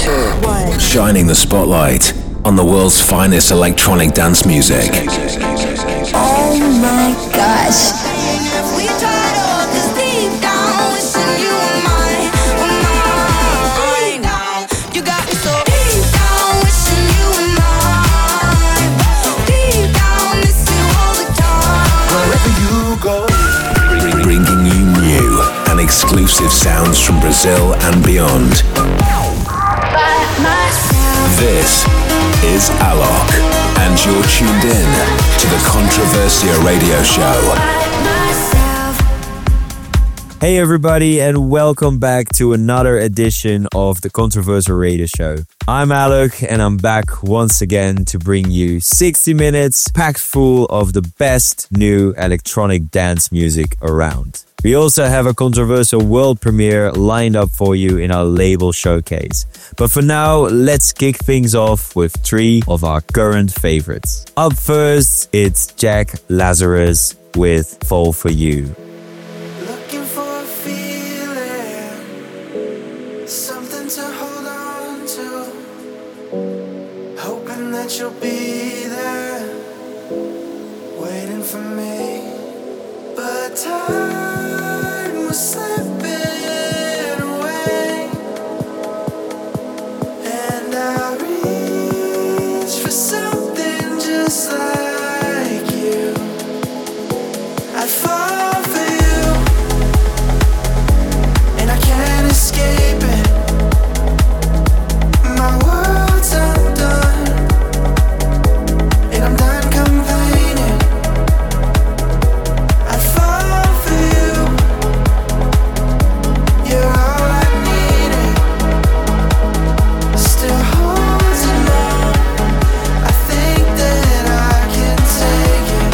Shining the spotlight on the world's finest electronic dance music. Oh my gosh. Bringing you new and exclusive sounds from Brazil and beyond. This is Alok, and you're tuned in to the Controversia Radio Show. Hey everybody, and welcome back to another edition of the Controversia Radio Show. I'm Alok, and I'm back once again to bring you 60 minutes packed full of the best new electronic dance music around. We also have a Controversia world premiere lined up for you in our label showcase. But for now, let's kick things off with 3 of our current favorites. Up first, it's Jack Lazarus with Fall For You. Looking for a feeling, something to hold on to, hoping that you'll be there, waiting for me, but time slipping away, and I reach for something just like you. I fall for you, and I can't escape it. My world's undone, and I'm done complaining. I fall for you. You're all I needed, still holding on. I think that I can take it.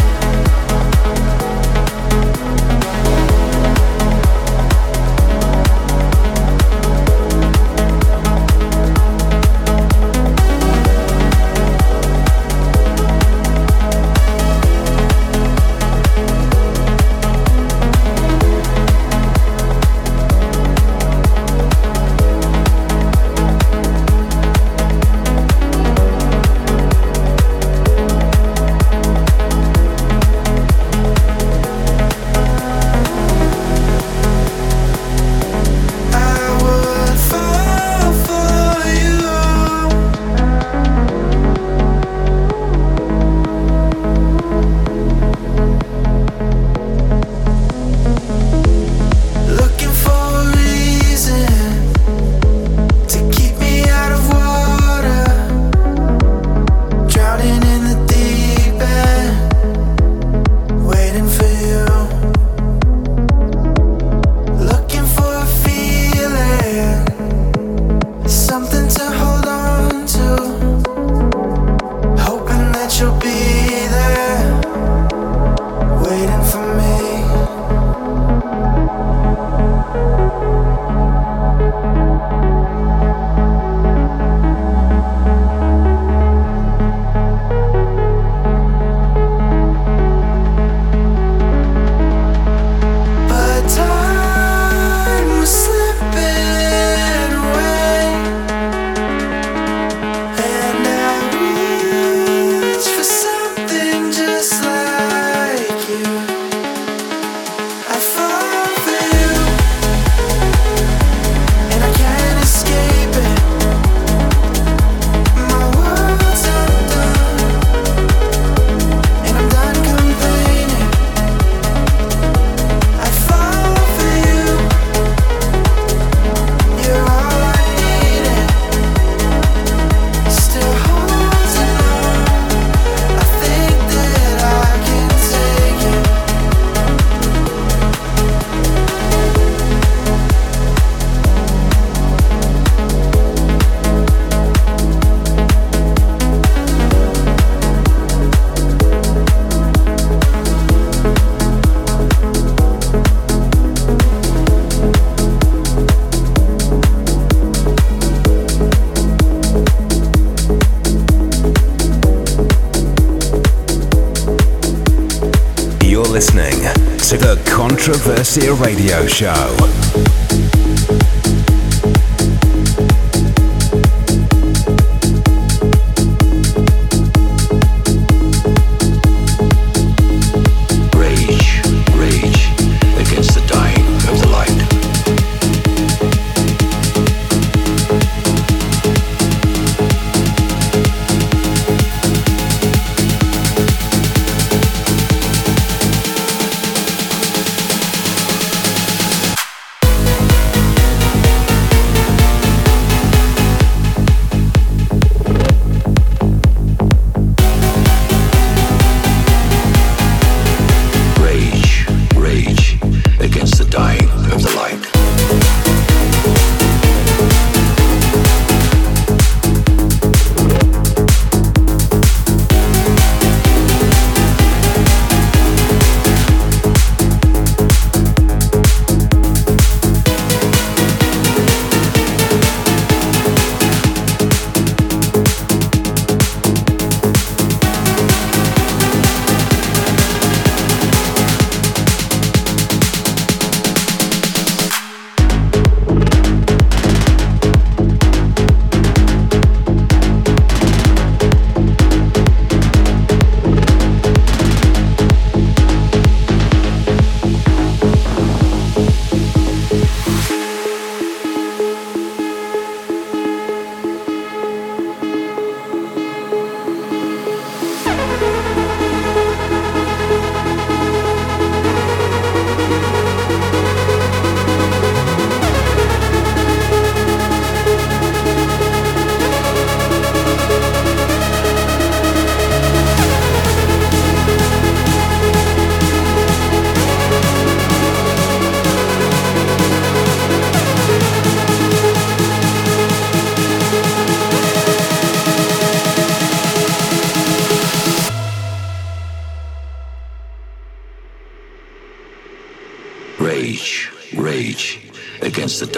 Listening to the Controversia Radio Show.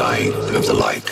dying of the like.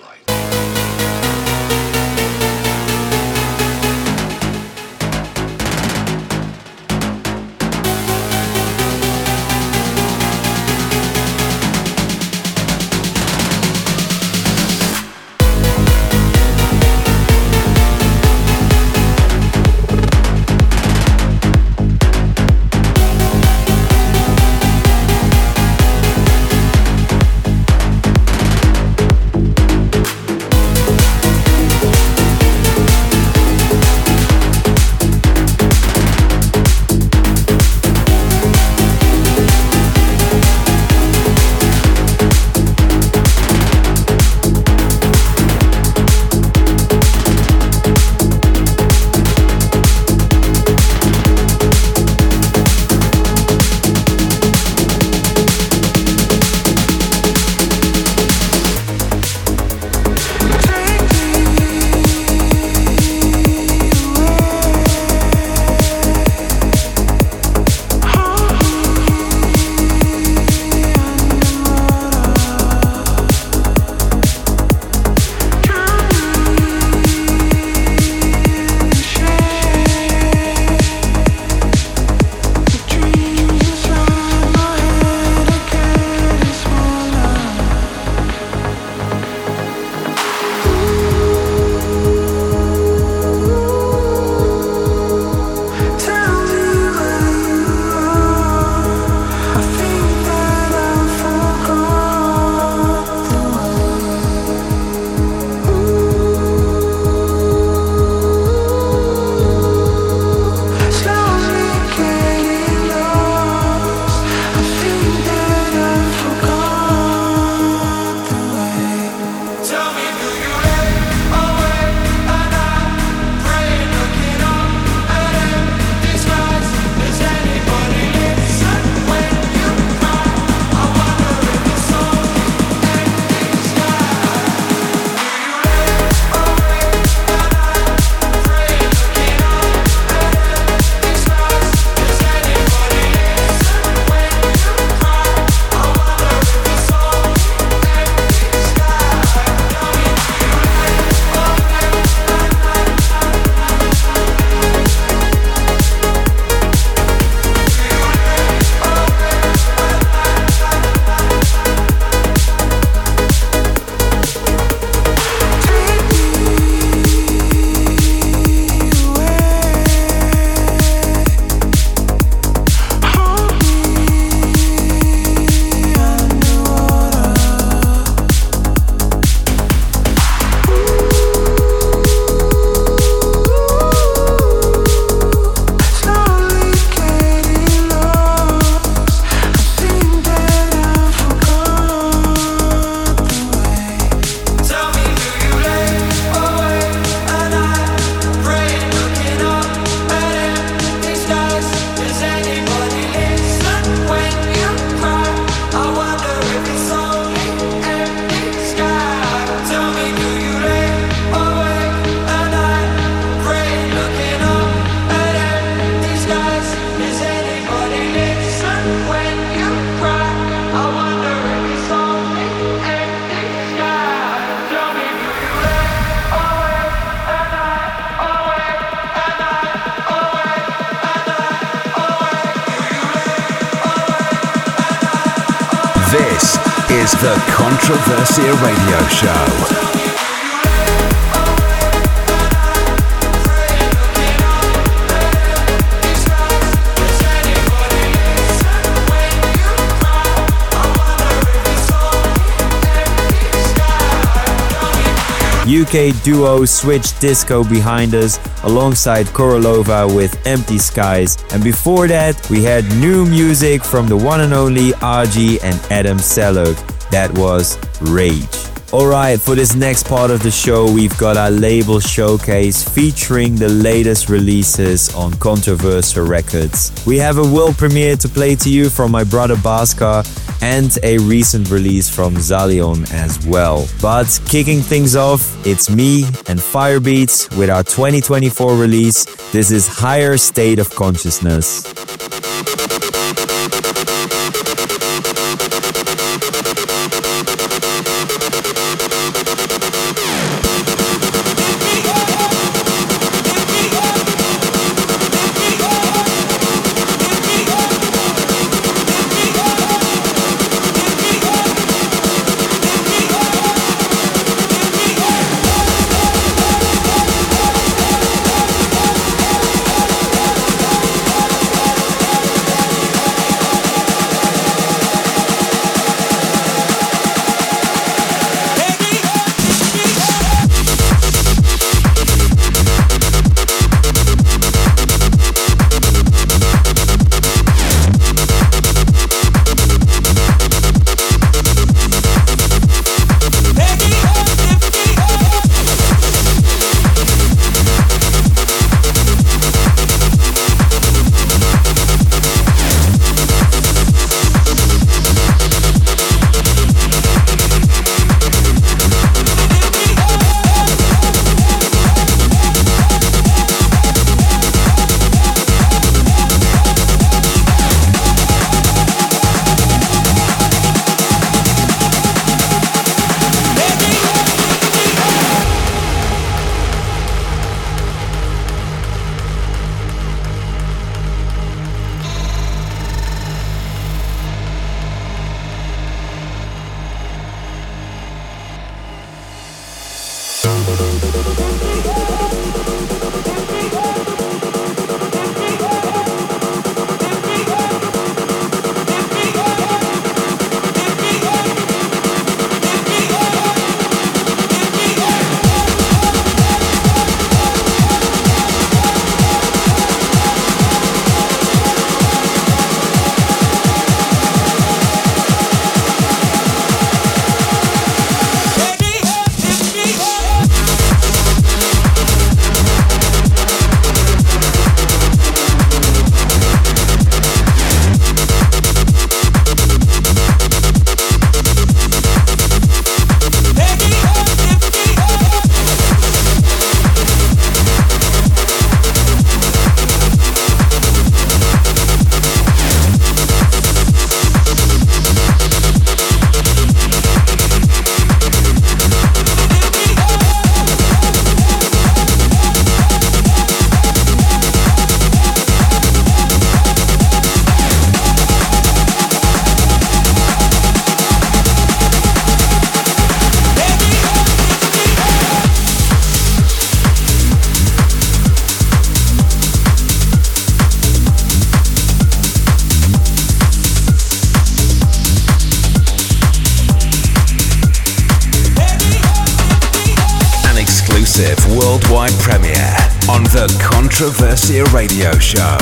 This is the Controversia Radio Show. UK duo Switch Disco behind us, alongside Korolova with Empty Skies. And before that, we had new music from the one and only RG and Adam Sellout. That was Rage. Alright, for this next part of the show, we've got our label showcase featuring the latest releases on Controversia Records. We have a world premiere to play to you from my brother Bhaskar and a recent release from Zalion as well. But kicking things off, it's me and Firebeats with our 2024 release. This is Higher State of Consciousness. worldwide premiere on the Controversia Radio Show.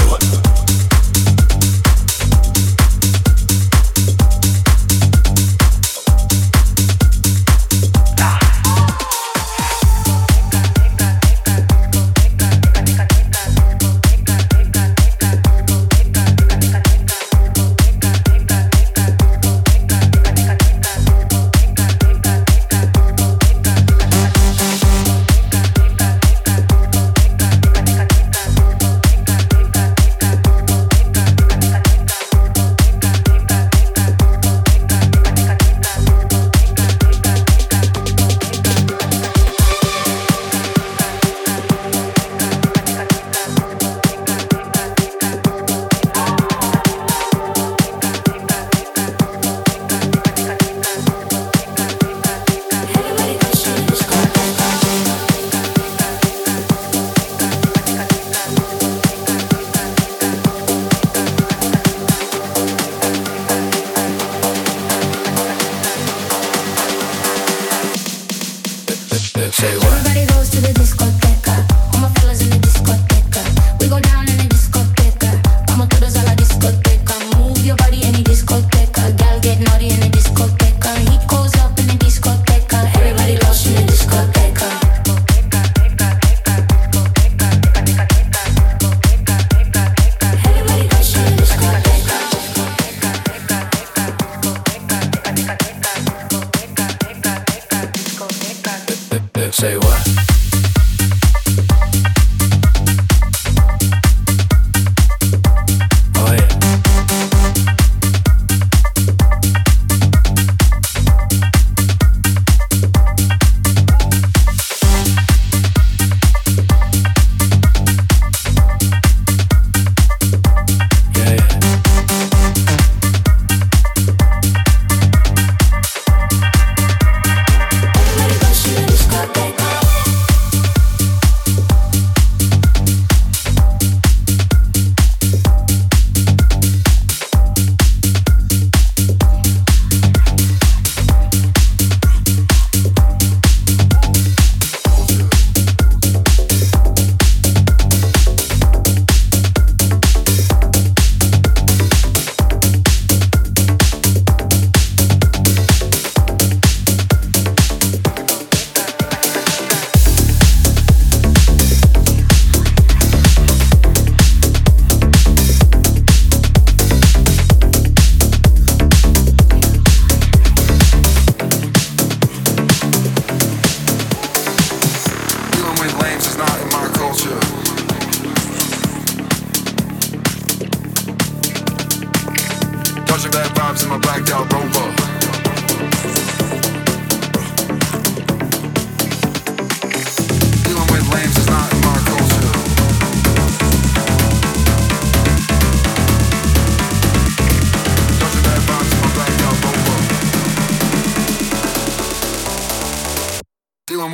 Everybody goes to the discoteca. All my fellas in the discoteca. We go down in the discoteca. Vamos todos a la discoteca. Move your body in the discoteca. Gal get naughty in the discoteca. Heat goes up in the discoteca. Everybody lost in the discoteca. Everybody lost in the discoteca. Say what? Oh yeah. Yeah, yeah. Everybody goes to the discoteca.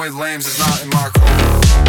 with lames is not in my code.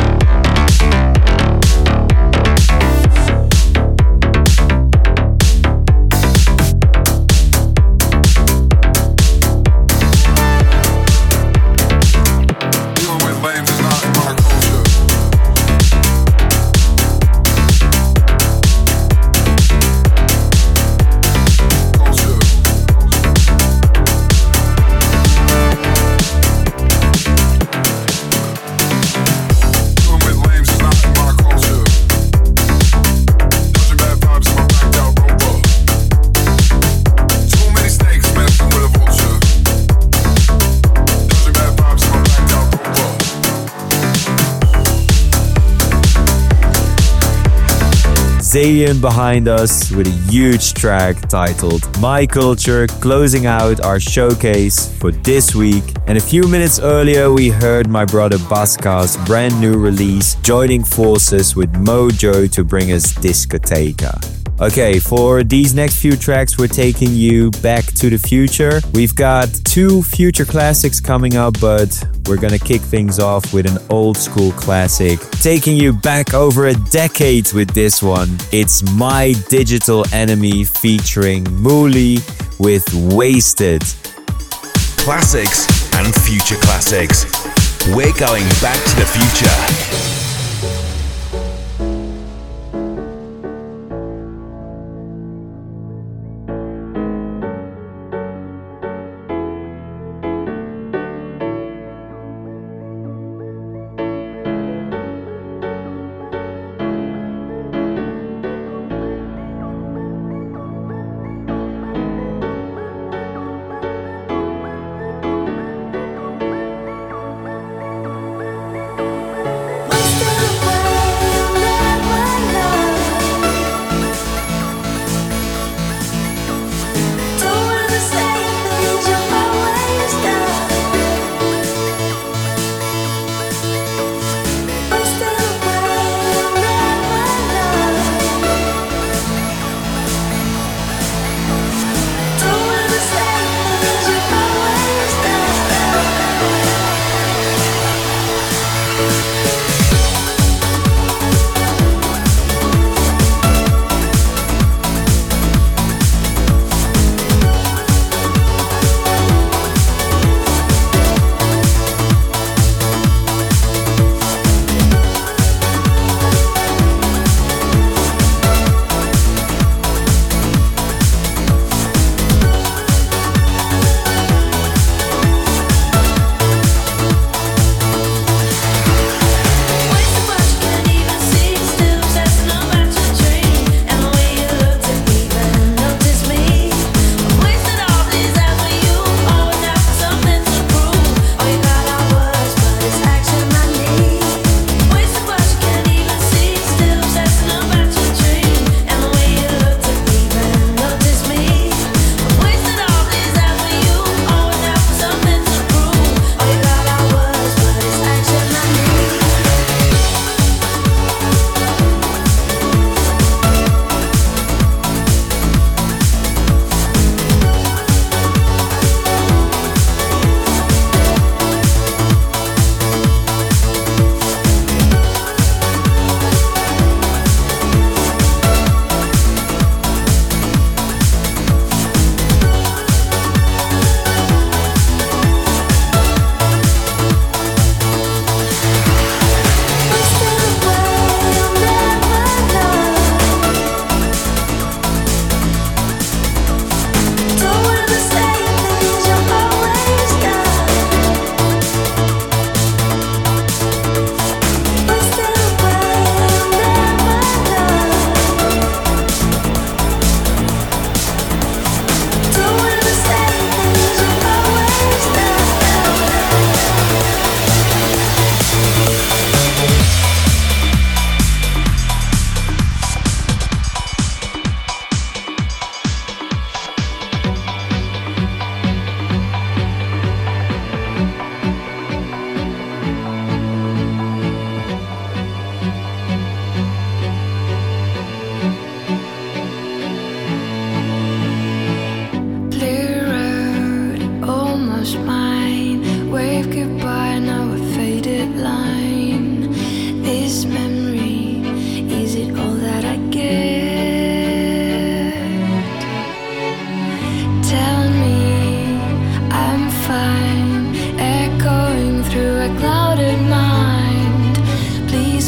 Zalian behind us with a huge track titled My Culture, closing out our showcase for this week. And a few minutes earlier we heard my brother Baska's brand new release joining forces with Mojo to bring us Discoteca. Okay, for these next few tracks, we're taking you back to the future. We've got 2 future classics coming up, but we're gonna kick things off with an old school classic. Taking you back over a decade with this one. It's My Digital Enemy featuring Mooley with Wasted. Classics and future classics. We're going back to the future.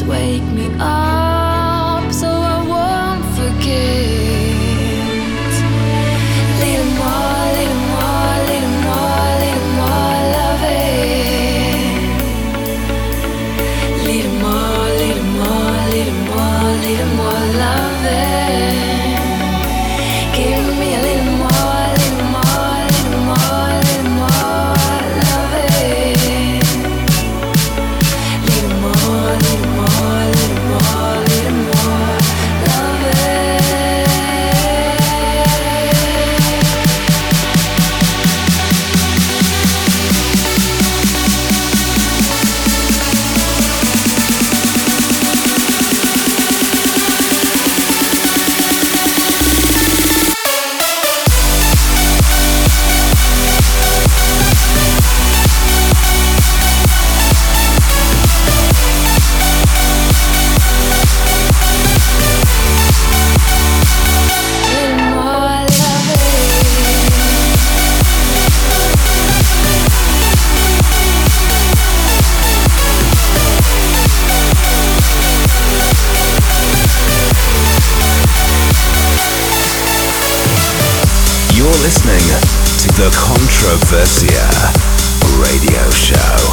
wake me up so I won't forget. Little more, little more, little more, little more loving. Little more, little more, little more, little more loving. Give me a little more, little more, little more, little more loving. Little more, little more, little more, little more loving. You're listening to the Controversia Radio Show.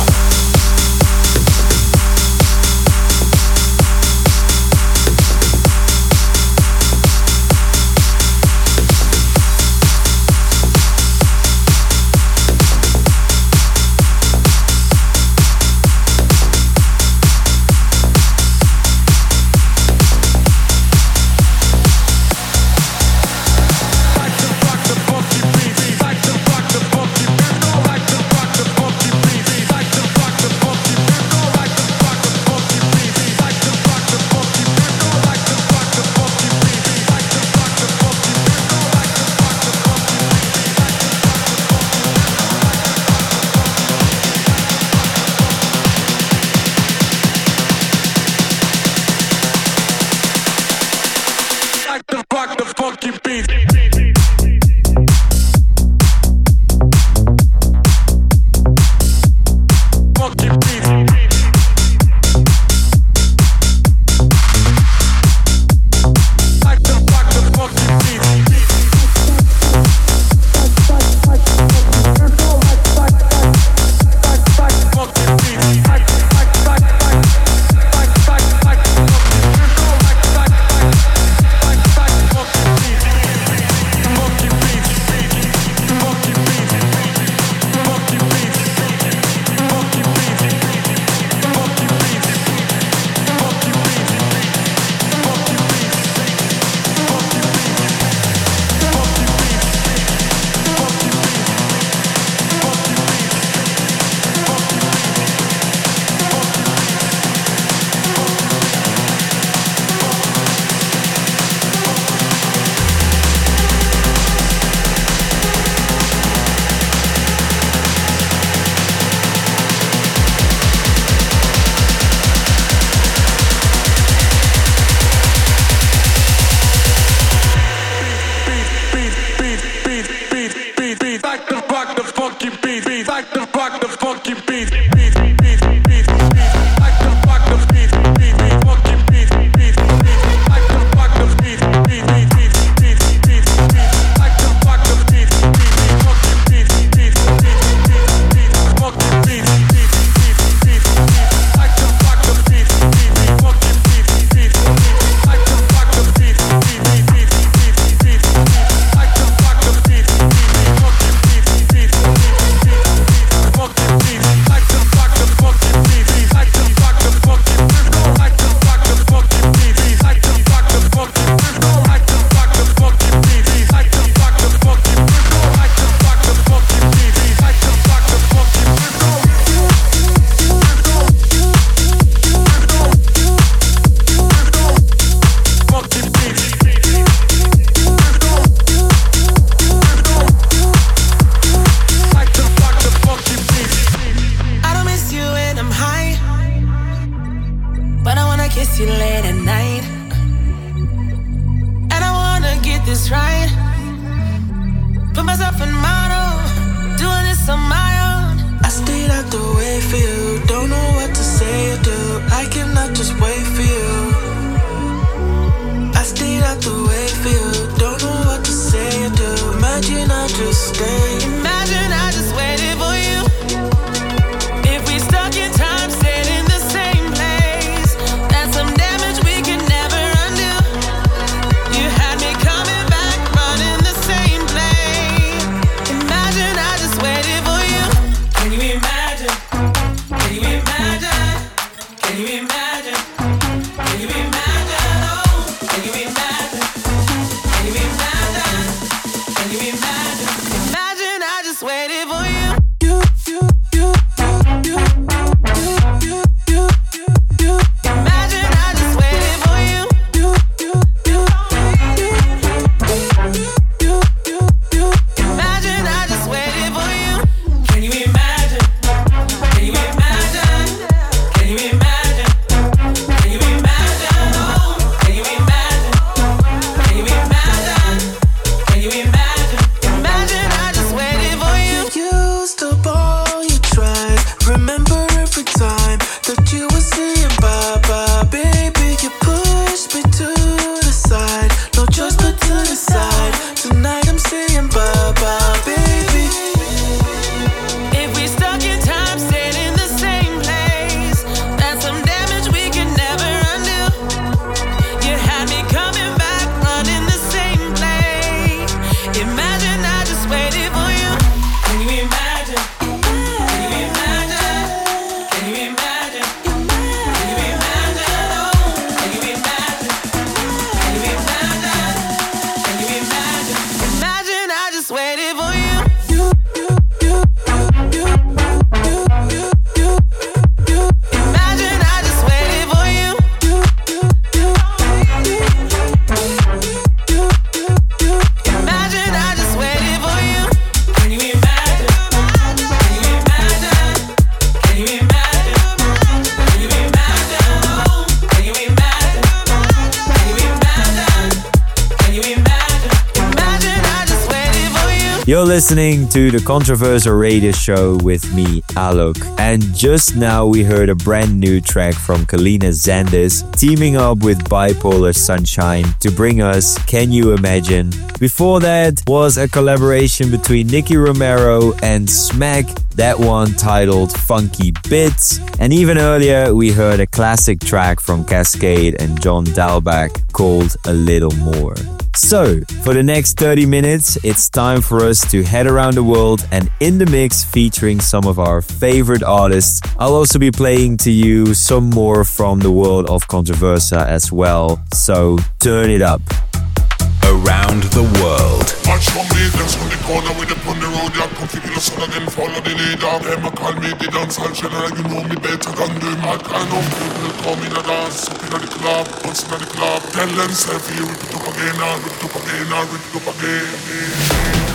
myself in motto, doing this on my own. I stayed out the way for you, don't know what to say or do. I cannot just wait for You're listening to the Controversial Radio Show with me, Alok. And just now we heard a brand new track from Kalina Zandis teaming up with Bipolar Sunshine to bring us Can You Imagine? Before that was a collaboration between Nicky Romero and Smack, that one titled Funky Bits. And even earlier we heard a classic track from Cascade and John Dalbach called A Little More. So, for the next 30 minutes, it's time for us to head around the world and in the mix featuring some of our favorite artists. I'll also be playing to you some more from the world of Controversa as well, so turn it up. Around the world. Watch for me, dance from the corner with the on the road. Yeah, come figure us out again, follow the leader. Them a call me the dancehall general, you know me better than them. I kind of people come in a dance, up in the club, once in the club. Tell them self, you rip it up again, I'll rip it up again, I'll rip it up again.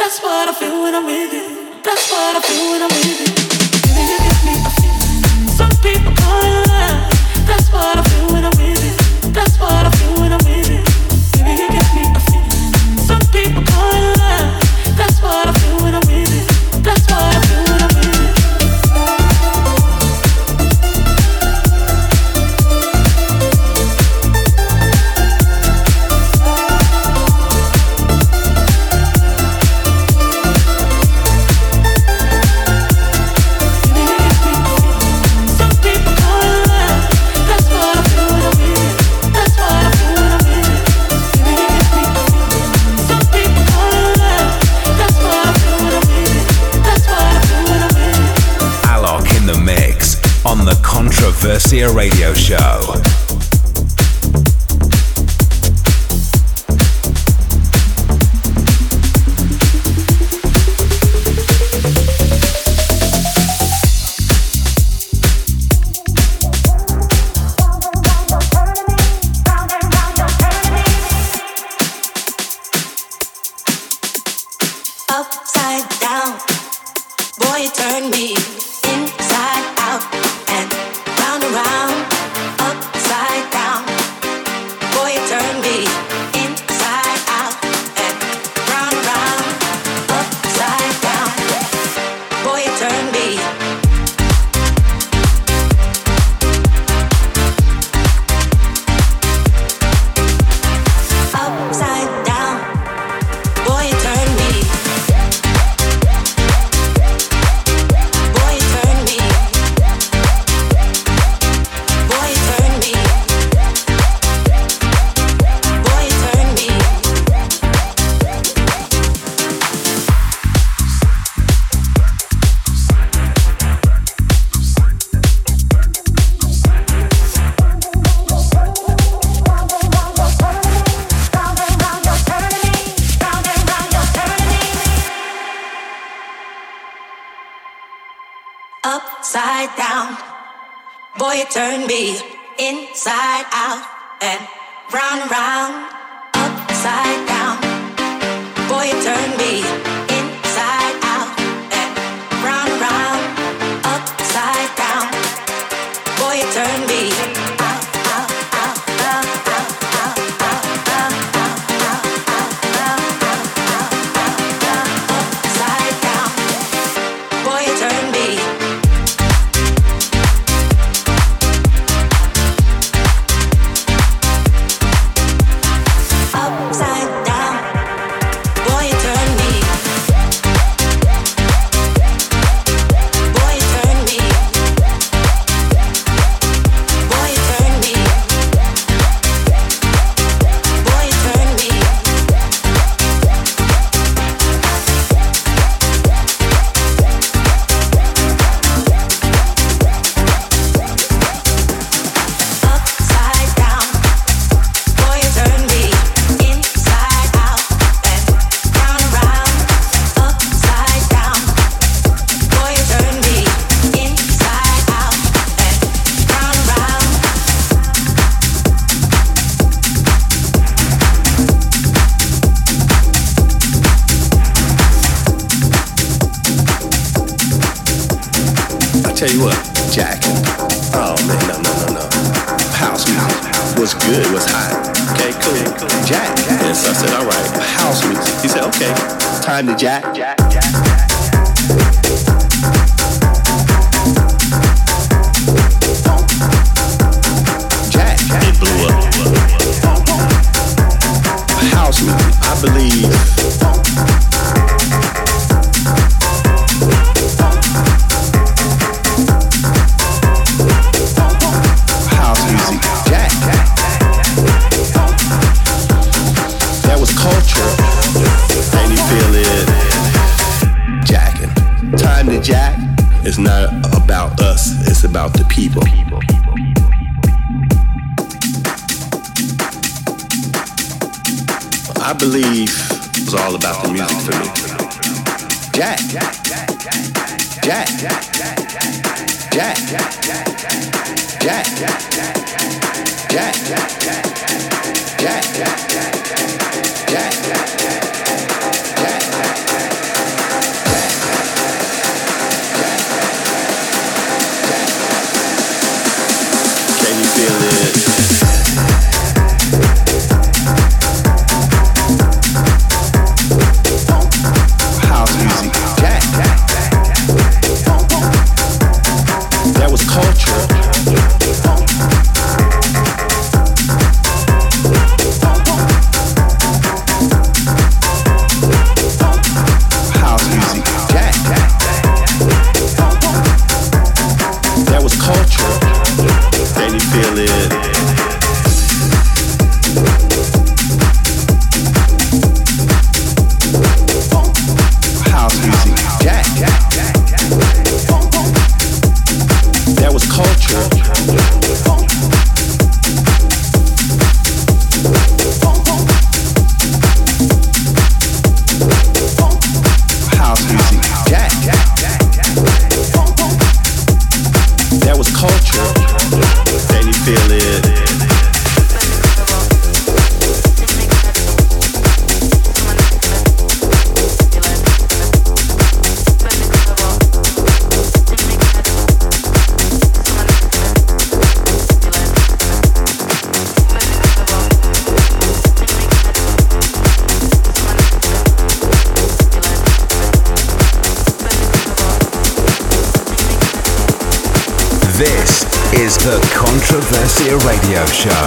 That's what I feel when I'm with you. That's what I feel when I'm with you. Baby, you give me a feeling. Some people call it love. That's what I feel when I'm with you. That's what I feel when I'm with you. Baby, you give me a feeling. Some people call it love. That's what I feel when I'm with you. That's what I feel when I'm with you. On the Controversia Radio Show. Upside down, boy, you turn me inside out and round and round. Upside down, boy, you turn me inside out and round and round. Upside down, boy, you turn me. Upside down, boy, you turn me. Boy, you turn me. Boy, you turn me. Boy, you turn me. Upside down, boy, you turn me inside out and round and round. Upside down, boy, you turn me inside out and round and round. Upside down, boy, you turn me out, out, out, out, out, out, out, out, out, out, out, upside down, boy, you turn me. Upside down, boy, you turn me. Boy, you turn me. Boy, you turn me. Boy, you turn me. Upside down, boy, you turn me inside out and round and round. Upside down, boy, you turn me inside out and round and round. I tell you what, Jack. Oh man, no. House music was good, was hot. Okay, cool. Jack. And so I said, all right, house music. He said, okay, time to Jack. Jack, it blew up. House music, I believe. House music, Jack. That was culture. And you feel it, jacking. Time to jack is not about us, it's about the people. I believe it was all about the music for me. Jack. Jack. is the Controversia Radio Show.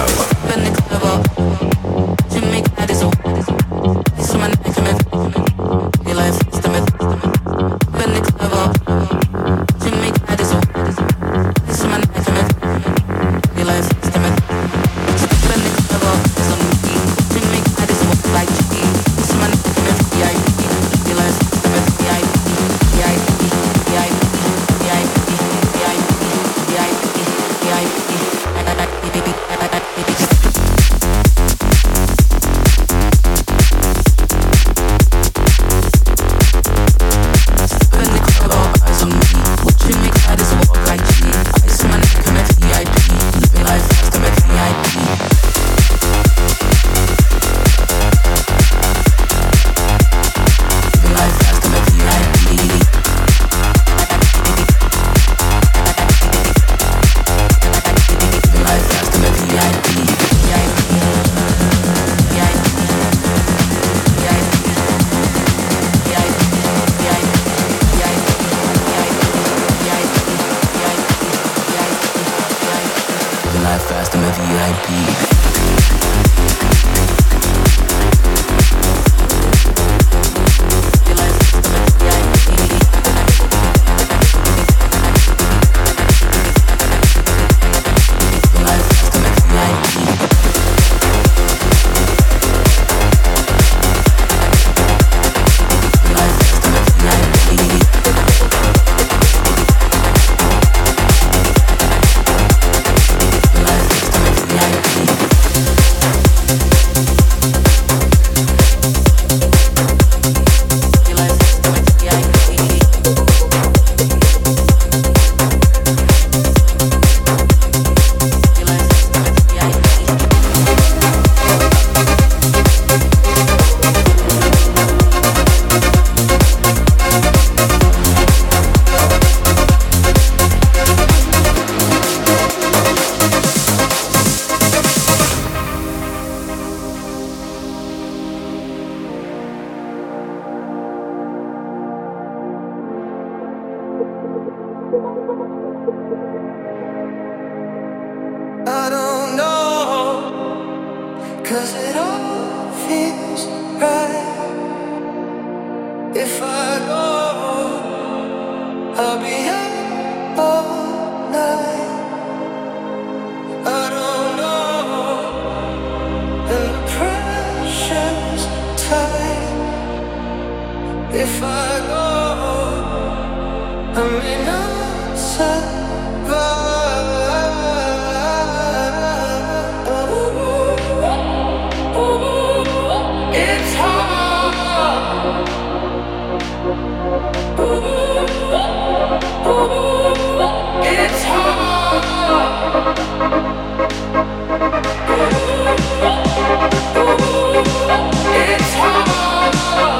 I don't know, 'cause it all feels right. If I go, I'll be up all night. I don't know, and the pressure's tight. If I go, I may not survive. It's hard. It's hard. It's hard.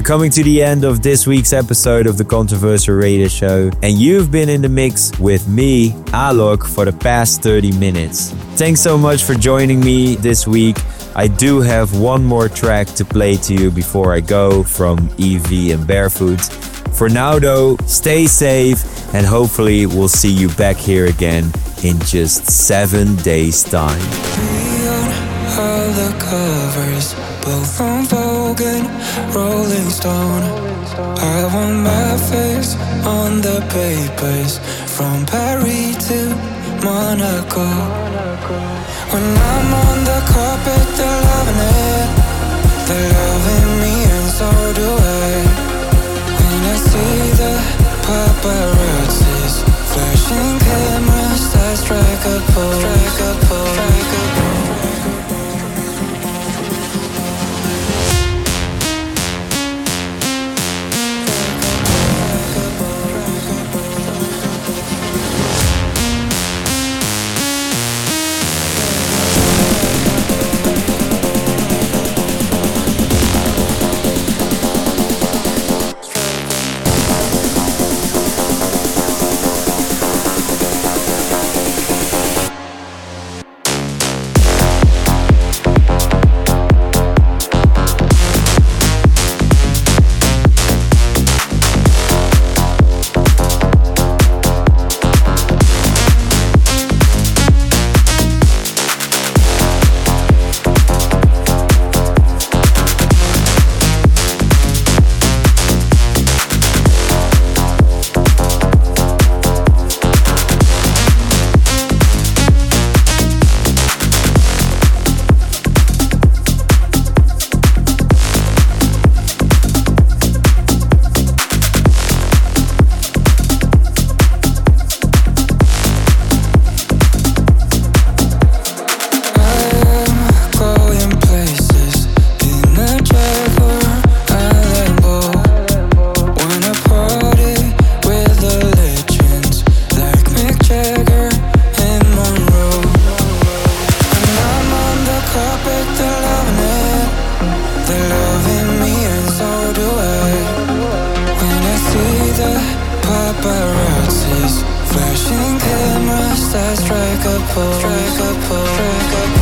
We're coming to the end of this week's episode of the Controversial Radio Show, and you've been in the mix with me, Alok, for the past 30 minutes. Thanks so much for joining me this week. I do have one more track to play to you before I go from EV and Barefoot. For now though, stay safe and hopefully we'll see you back here again in just 7 days' time. All the covers, both from Vogue and Rolling Stone. I want my face on the papers, from Paris to Monaco. When I'm on the carpet, they're loving it. They're loving me and so do I. When I see the paparazzis, flashing cameras that strike a pose, strike a pose, strike a pose. Paparazzis, flashing cameras that strike a pose, strike a pose, strike a pose.